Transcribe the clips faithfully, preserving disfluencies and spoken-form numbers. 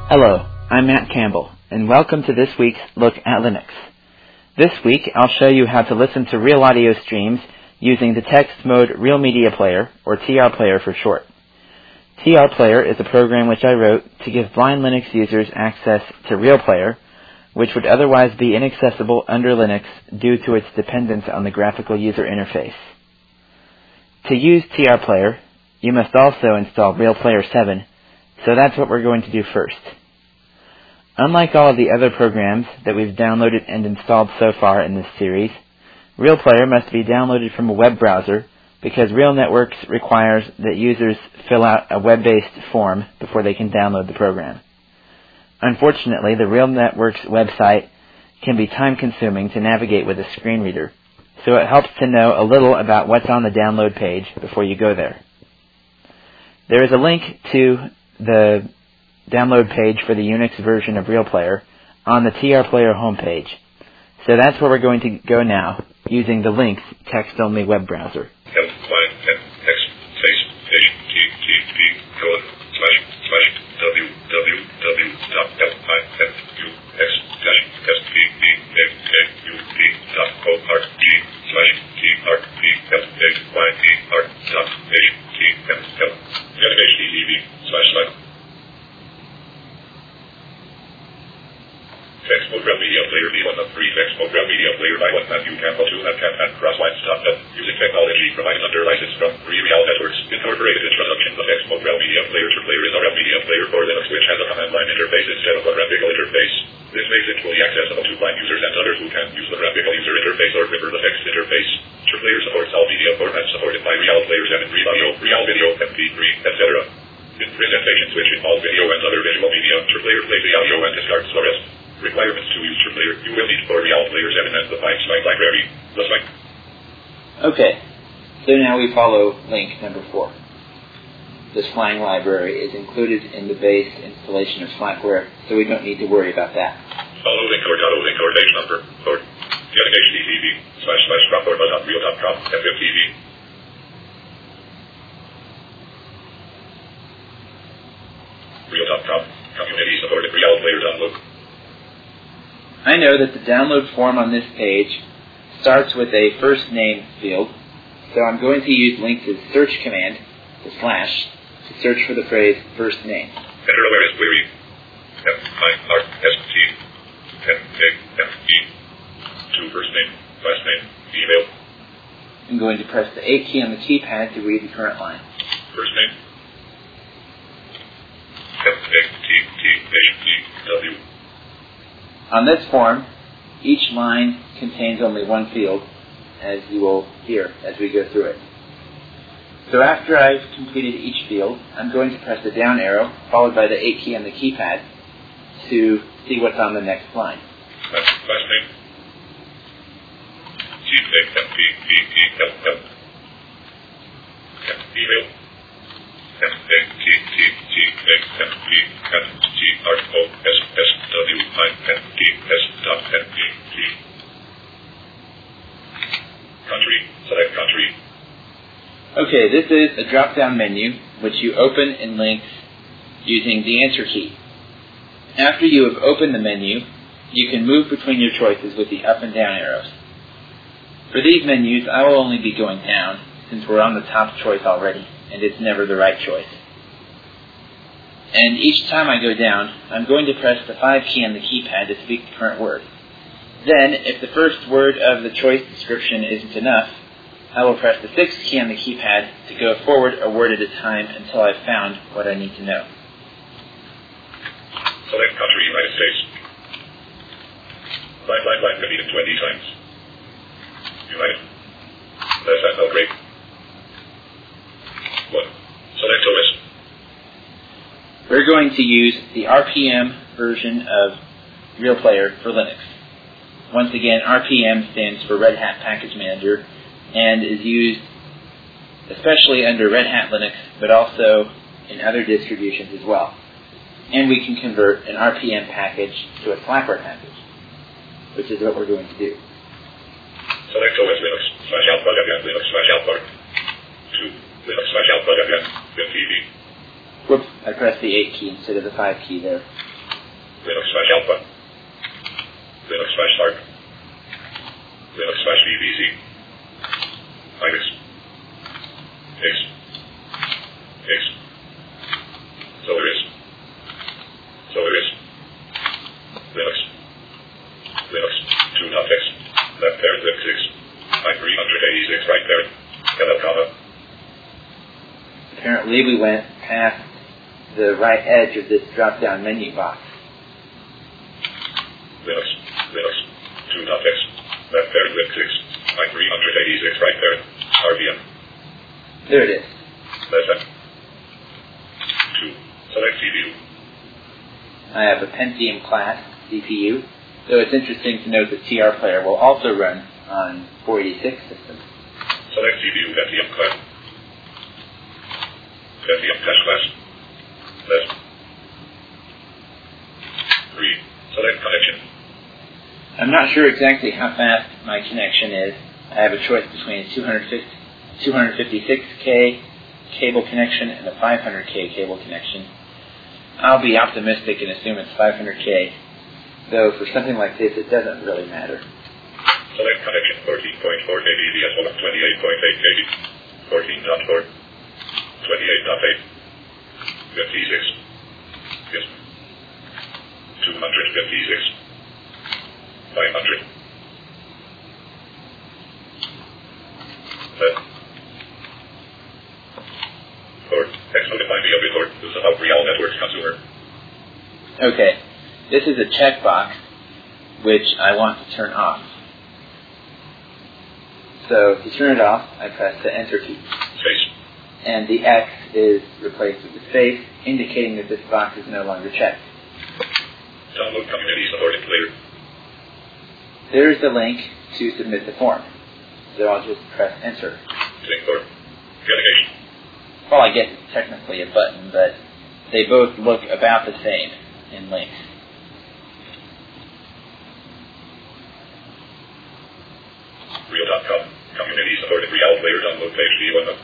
Hello, I'm Matt Campbell, and welcome to this week's Look at Linux. This week, I'll show you how to listen to real audio streams using the text mode Real Media Player, or T R Player for short. T R Player is a program which I wrote to give blind Linux users access to Real Player, which would otherwise be inaccessible under Linux due to its dependence on the graphical user interface. To use T R Player, you must also install Real Player seven, so that's what we're going to do first. Unlike all of the other programs that we've downloaded and installed so far in this series, Real Player must be downloaded from a web browser because Real Networks requires that users fill out a web-based form before they can download the program. Unfortunately, the Real Networks website can be time-consuming to navigate with a screen reader, so it helps to know a little about what's on the download page before you go there. There is a link to the download page for the Unix version of Real Player on the T R Player homepage. So that's where we're going to go now, using the link's text-only web browser. Textmode Real Media Player V one of three Textmode Real Media Player by one Matthew Campbell two and and Crosswinds dot net using technology provided under license from Free Real Networks. Incorporated introduction. The Textmode Real Media Player to Player is a Real Media Player for Linux which has a command line interface instead of a graphical interface. This makes it fully accessible to blind users and others who can use the graphical user interface or prefer the text interface. True Player supports all media formats supported by Real Player seven, Real Audio, Real Video, M P three, et cetera. In presentations which involve video and other visual media, True Player plays the audio and discards the rest. Requirements to use True Player. You will need for Real Player seven and the five slide library. The slide. Okay, so now we follow link number four. The Slang library is included in the base installation of Slackware, so we don't need to worry about that. Follow link or auto link or page number or get H T T P slash slash drop or dot real dot com F M T V. Real dot com community supported Real Player download. I know that the download form on this page starts with a first name field, so I'm going to use Link's search command, the slash, to search for the phrase first name. Enter awareness query. F I R S T N A F E. To first name, last name, email. I'm going to press the eight key on the keypad to read the current line. First name. F A T T H E W. On this form, each line contains only one field, as you will hear as we go through it. So after I've completed each field, I'm going to press the down arrow, followed by the eight key on the keypad, to see what's on the next line. Last, last name. G A M P E E L L. Email. F A T T G A M P N G R O S S W I N D S dot N P T. Country. Select country. Okay, this is a drop-down menu which you open in Linux using the Enter key. After you have opened the menu, you can move between your choices with the up and down arrows. For these menus, I will only be going down since we're on the top choice already, and it's never the right choice. And each time I go down, I'm going to press the five key on the keypad to speak the current word. Then, if the first word of the choice description isn't enough, I will press the six key on the keypad to go forward a word at a time until I've found what I need to know. Select country, United States. Line, line, line, repeated twenty times. United. Less than Belgrade. One. Select O S. We're going to use the R P M version of Real Player for Linux. Once again, R P M stands for Red Hat Package Manager and is used especially under Red Hat Linux, but also in other distributions as well. And we can convert an R P M package to a Slackware package, which is what we're going to do. Select O S Linux slash alpha again Linux slash alpha. Two. Linux slash alpha again. M T V. Whoops, I pressed the eight key instead of the five key there. Linux slash alpha. Linux slash start. Linux slash V V C. Linux. X. X. Solaris. Solaris. Linux. Linux. two dot x. Left parent Linux six. Line three hundred eighty-six right parent. Hello, comma. Apparently we went past the right edge of this drop-down menu box. Linux. Linux. two dot x. Left parent Linux six. Line three hundred eighty-six right parent. R V M. There it is. Less than. two. Select C P U. I have a Pentium class C P U, so it's interesting to note that T R Player will also run on four eighty-six systems. Select C P U Pentium class. Pentium test class. Less. three. Select connection. I'm not sure exactly how fast my connection is. I have a choice between a two fifty-six K cable connection and a five hundred K cable connection. I'll be optimistic and assume it's five hundred K, though for something like this it doesn't really matter. Select connection fourteen point four K B P S twenty-eight point eight K B, fourteen point four, twenty-eight point eight, fifty-six, yes, two fifty-six, five hundred, set, port, X notify me of report, this is about Real Networks consumer. Okay, this is a checkbox which I want to turn off. So to turn it off, I press the Enter key. Space. And the X is replaced with the space, indicating that this box is no longer checked. Download community supported later. There's the link to submit the form. So I'll just press Enter. Link for delegation. Well, I guess it's technically a button, but they both look about the same in length. Real dot com. Community supported Real Player download page V one.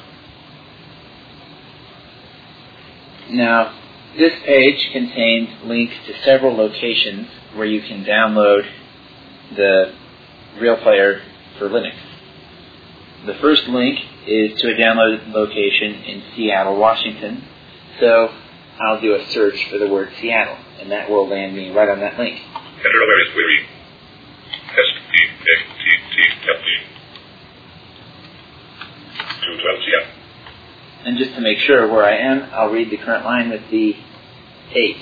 Now, this page contains links to several locations where you can download the Real Player for Linux. The first link is to a download location in Seattle, Washington. So I'll do a search for the word Seattle, and that will land me right on that link. Enter awareness query. S T A T T F D. two twelve Seattle. And just to make sure where I am, I'll read the current line with the eight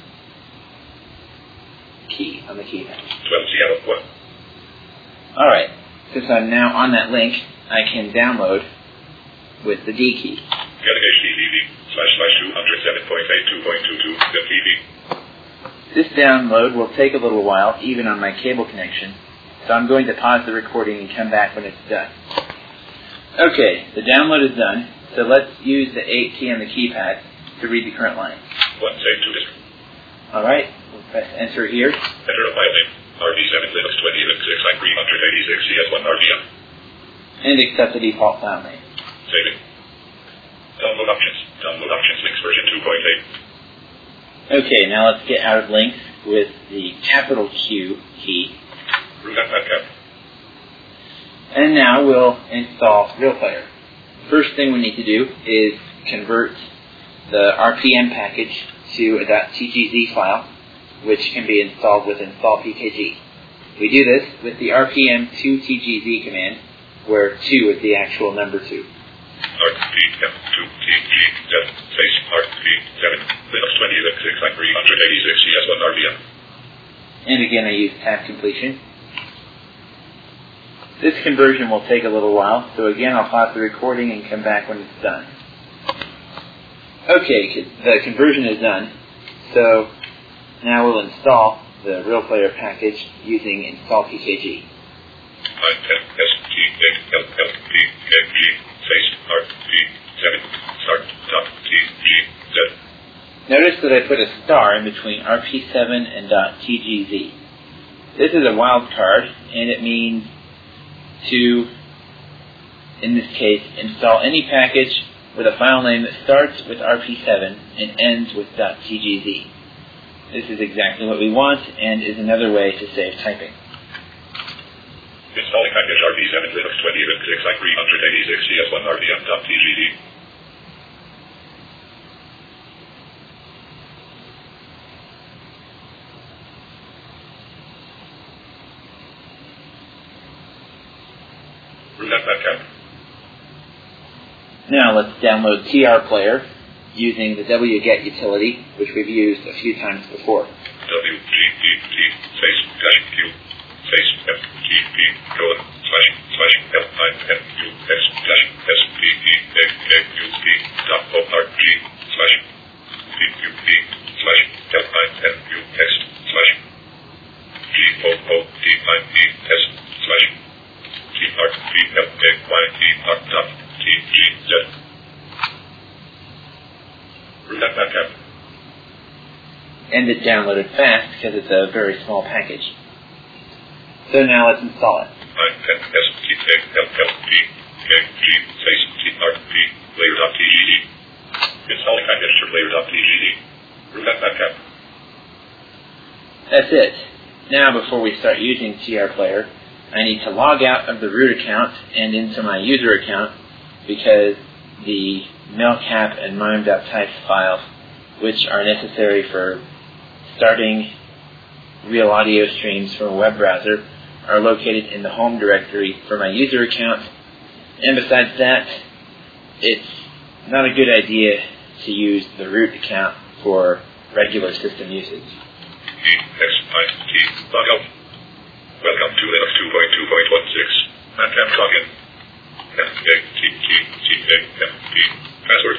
key on the keypad. twelve Seattle one. Alright, since I'm now on that link, I can download with the D key. Delegation D V slash slash two oh seven point eight two point two two T V. This download will take a little while, even on my cable connection, so I'm going to pause the recording and come back when it's done. Okay, the download is done, so let's use the eight key on the keypad to read the current line. one save to disk. Alright, we'll press Enter here. Enter a file name. R V seven Linux twenty Linux six line three eighty-six C S one R V M. And accept the default file name. Saving. Download options. Download options links version two point eight. Okay, now let's get out of links with the capital Q key. Root at Netcap. And now we'll install Real Player. First thing we need to do is convert the R P M package to a .tgz file, which can be installed with install P K G. We do this with the R P M two T G Z command, where two is the actual number two. R P M two T G Z space R P seven Linux twenty Linux six line three eighty-six C S one R V M. And again, I use tab completion. This conversion will take a little while, so again I'll pause the recording and come back when it's done. Okay, the conversion is done, so now we'll install the Real Player package using install P K G. Line ten S T A L L P K G space R P seven start dot T G Z. Notice that I put a star in between R P seven and .tgz. This is a wildcard, and it means to, in this case, install any package with a file name that starts with R P seven and ends with .tgz. This is exactly what we want and is another way to save typing. Installing package R P seven Linux twenty Linux six i three eighty-six C S one R P M.tgd. Root at Bandcamp. Now let's download T R Player using the wget utility, which we've used a few times before. W G T T space dash Q space F G P colon slash slash F nine N U X dash S P E A A U P dot O R G slash P Q P slash F nine N U X slash G O O D nine E S slash T R P F A Y E R dot T G Z. Root at Bandcamp. And it downloaded fast because it's a very small package. So now let's install it. nine N S T A L L P K G space T R P player.tgd. Installing package to player.tgd. Root at Bandcamp. That's it. Now before we start using T R Player, I need to log out of the root account and into my user account because the mailcap and mime.types files, which are necessary for starting real audio streams from a web browser, are located in the home directory for my user account. And besides that, it's not a good idea to use the root account for regular system usage. E X I T log out. Welcome to Linux two point two point sixteen. Bandcamp login. F A T T T A M P password.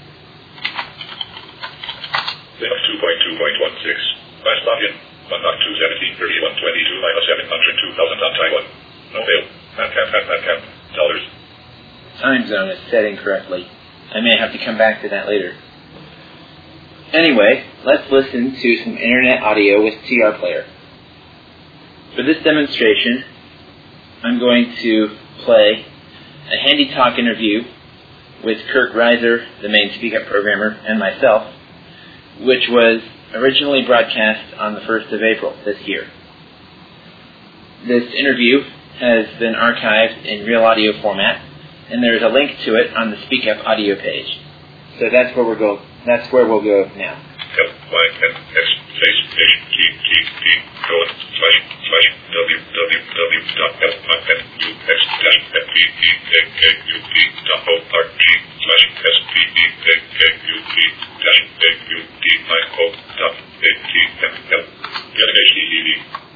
Linux two point two point sixteen. Last login. one two seventeen thirty-one twenty-two minus seven hundred two thousand on Taiwan. No fail. Bandcamp at Bandcamp. Dollars. Time zone is set incorrectly. I may have to come back to that later. Anyway, let's listen to some internet audio with T R Player. For this demonstration, I'm going to play a Handy Talk interview with Kurt Reiser, the main Speak Up programmer, and myself, which was originally broadcast on the first of April this year. This interview has been archived in real audio format, and there is a link to it on the Speak Up audio page. So that's where we'll go. That's where we'll go now. F Y N X space H T T P colon slash slash W W W dot F Y N U X dash F P E A K U P dot O R G slash S P E A K U P dash A U D I O dot A T M L. Get H T T P.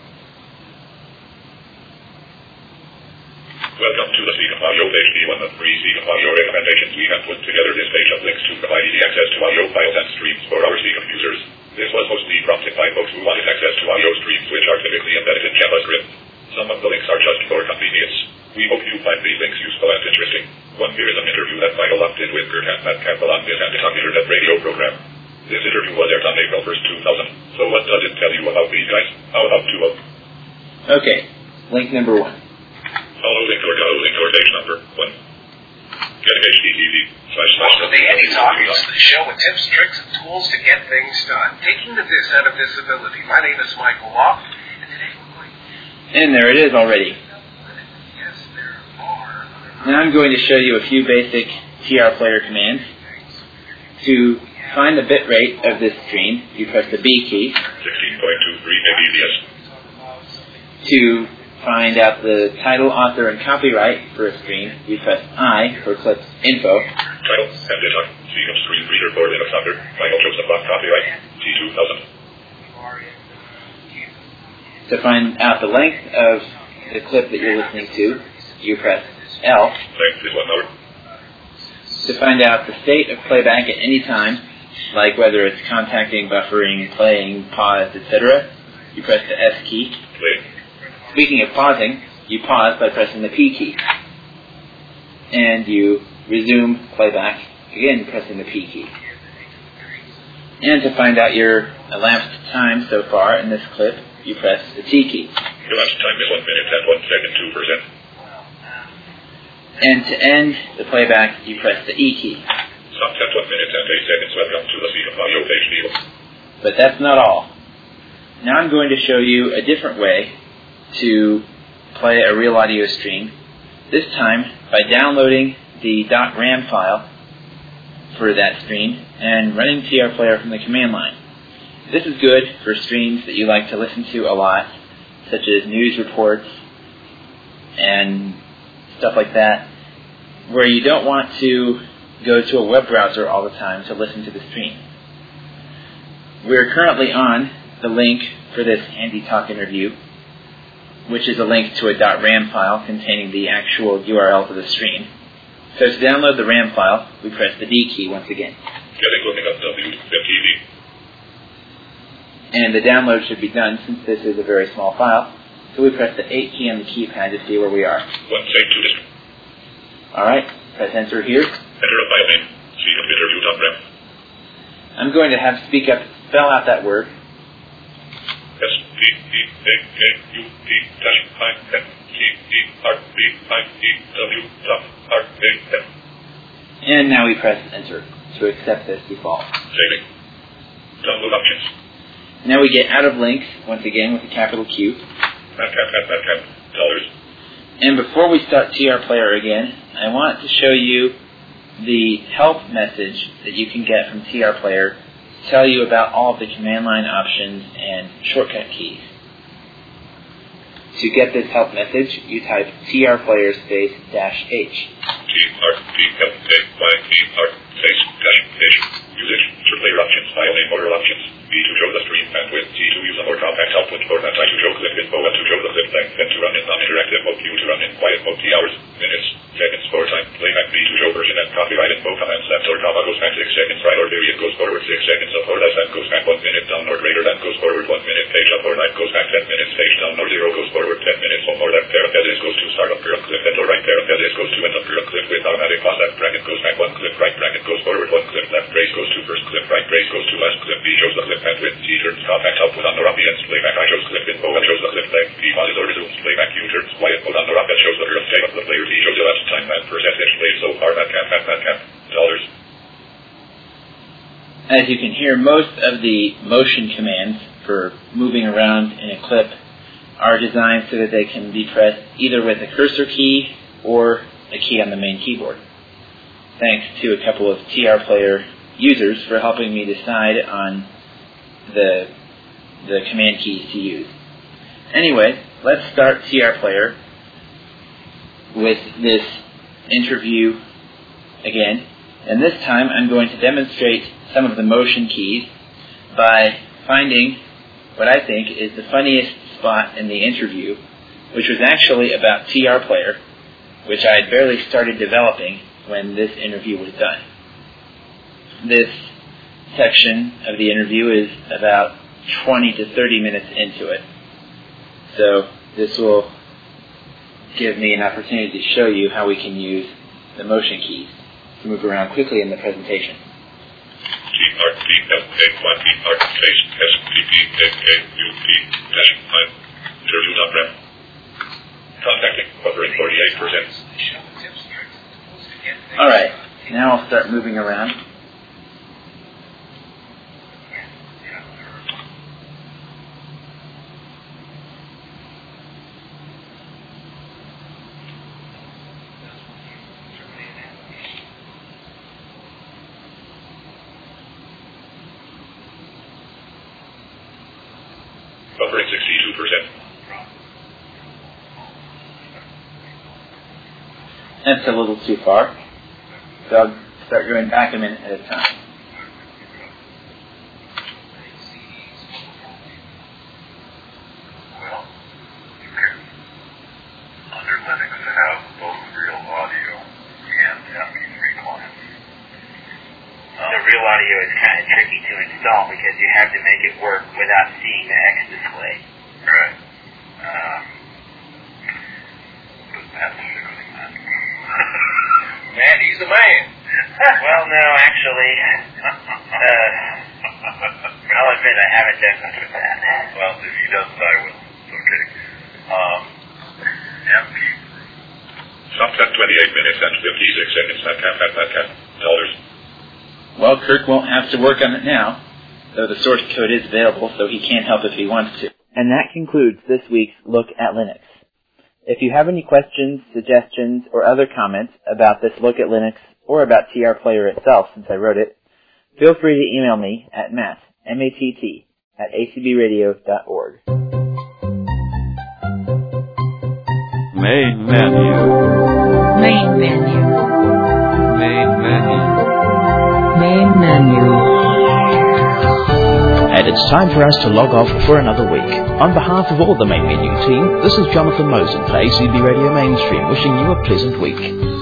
Welcome to the Speak Up Audio page, the one of three Speak Up Audio recommendations. We have put together this page of links to provide easy access to audio files and streams for our Speak Up users. This was mostly prompted by folks who wanted access to audio streams which are typically embedded in JavaScript. Some of the links are just for convenience. We hope you find these links useful and interesting. One here is an interview that Michael Lock did with Kurt and Matt Campbell on this Handy Talk internet radio program. This interview was aired on April first, two thousand. So what does it tell you about these guys? How about two of? Okay, link number one. Follow link or go link or page number one. Getting H T T P slash slash. Welcome to Handy Talk. It's the show with tips, tricks, and tools to get things done. Taking the this out of disability. My name is Michael Lock, and today we're going to... And there it is already. Yes, there are. Now I'm going to show you a few basic T R Player commands. To find the bit rate of this stream, you press the B key. sixteen point two three megabits. To find out the title, author, and copyright for a stream, you press I for clips info. Title, Handy Talk, Speak Up Screen Reader for Linux Author, Michael Joseph Lock, copyright, T two thousand. To find out the length of the clip that you're listening to, you press L. Length is one hour. To find out the state of playback at any time, like whether it's contacting, buffering, playing, paused, et cetera, you press the S key. Play. Speaking of pausing, you pause by pressing the P key. And you resume playback, again pressing the P key. And to find out your elapsed time so far in this clip, you press the T key. Your last time is one minute and one second, two percent. And to end the playback, you press the E key. Stop at one minute and eight seconds. Welcome to the Speak Up Audio page, Neil. But that's not all. now I'm going to show you a different way to play a real audio stream, this time by downloading the .ram file for that stream and running T R Player from the command line. This is good for streams that you like to listen to a lot, such as news reports and stuff like that, where you don't want to go to a web browser all the time to listen to the stream. We're currently on the link for this Andy Talk interview, which is a link to a .ram file containing the actual U R L for the stream. So to download the RAM file, we press the D key once again. Getting looking up W F T V. And the download should be done since this is a very small file. So we press the eight key on the keypad to see where we are. One save two disk. Alright, press enter here. Enter a file name. See interview dot ram. I'm going to have Speak Up spell out that word. S P E A K U P dash I N T E R B I E W dot R A M. And now we press enter to accept this default. Saving. Download options. Now we get out of links, once again with a capital Q. Bandcamp, Bandcamp, dollars. And before we start T R Player again, I want to show you the help message that you can get from T R Player to tell you about all of the command line options and shortcut keys. To get this help message, you type T R Player space dash H. T R P L A Y E R space dash H. Usage. To player options. File name order options. B to show the stream bandwidth. T to use a more compact output format. I to show clip info. F to show the clip length. N to run in non-interactive mode. Q to run in quiet mode. T hours, minutes, seconds for time. Playback. B to show version and copyright info. Commands left or comma goes back six seconds. Right or period goes forward six seconds. Up or left and goes back one minute. Down or greater than goes forward one minute. Page up or right goes back ten minutes. Page down or zero goes forward ten minutes. Home or left parenthesis goes to start up parent clip. End or right parenthesis goes to end up parent clip with automatic pause. Left bracket goes back one clip. Right bracket goes forward one clip. Left brace goes to first clip. Right brace goes to last clip. B shows the clip bandwidth. T turns compact output on the ambience. Playback. I shows clip info. F shows the clip length. P pauses or resumes. Playback. U turns quiet mode on the F shows the current state of the player. T shows elapsed time and percentage played so far. Bandcamp, Bandcamp, dollars. As you can hear, most of the motion commands for moving around in a clip are designed so that they can be pressed either with a cursor key or a key on the main keyboard. Thanks to a couple of T R Player users for helping me decide on the, the command keys to use. Anyway, let's start T R Player with this interview again. And this time I'm going to demonstrate some of the motion keys by finding what I think is the funniest spot in the interview, which was actually about T R Player, which I had barely started developing when this interview was done. This section of the interview is about twenty to thirty minutes into it. So this will give me an opportunity to show you how we can use the motion keys to move around quickly in the presentation. T R P L A Y E R space S P P A K U P dash I interview dot ram. Contacting buffering forty-eight percent. Alright, now I'll start moving around. Buffering sixty-two percent. That's a little too far. So I'll start going back a minute at a time. Well, you can, under Linux, have both real audio and M P three clients. The real audio is kind of tricky to install because you have to make it work without seeing the X display. Right. Um, but that's fixing that. Man, he's the man. Well, no, actually, uh, I'll admit I haven't done much with that. Well, if he doesn't, I will. Okay. Um, M P. Stop at twenty-eight minutes and fifty-six seconds. That cap, that, that cap. Dollars. Well, Kirk won't have to work on it now. though the source code is available, so he can't help if he wants to. And that concludes this week's Look at Linux. If you have any questions, suggestions, or other comments about this Look at Linux or about T R Player itself since I wrote it, feel free to email me at matt, M A T T, at a c b radio dot org. Main menu. Main menu. Main menu. Main menu. And it's time for us to log off for another week. On behalf of all the Main Menu team, this is Jonathan Mosen for A C B Radio Mainstream, wishing you a pleasant week.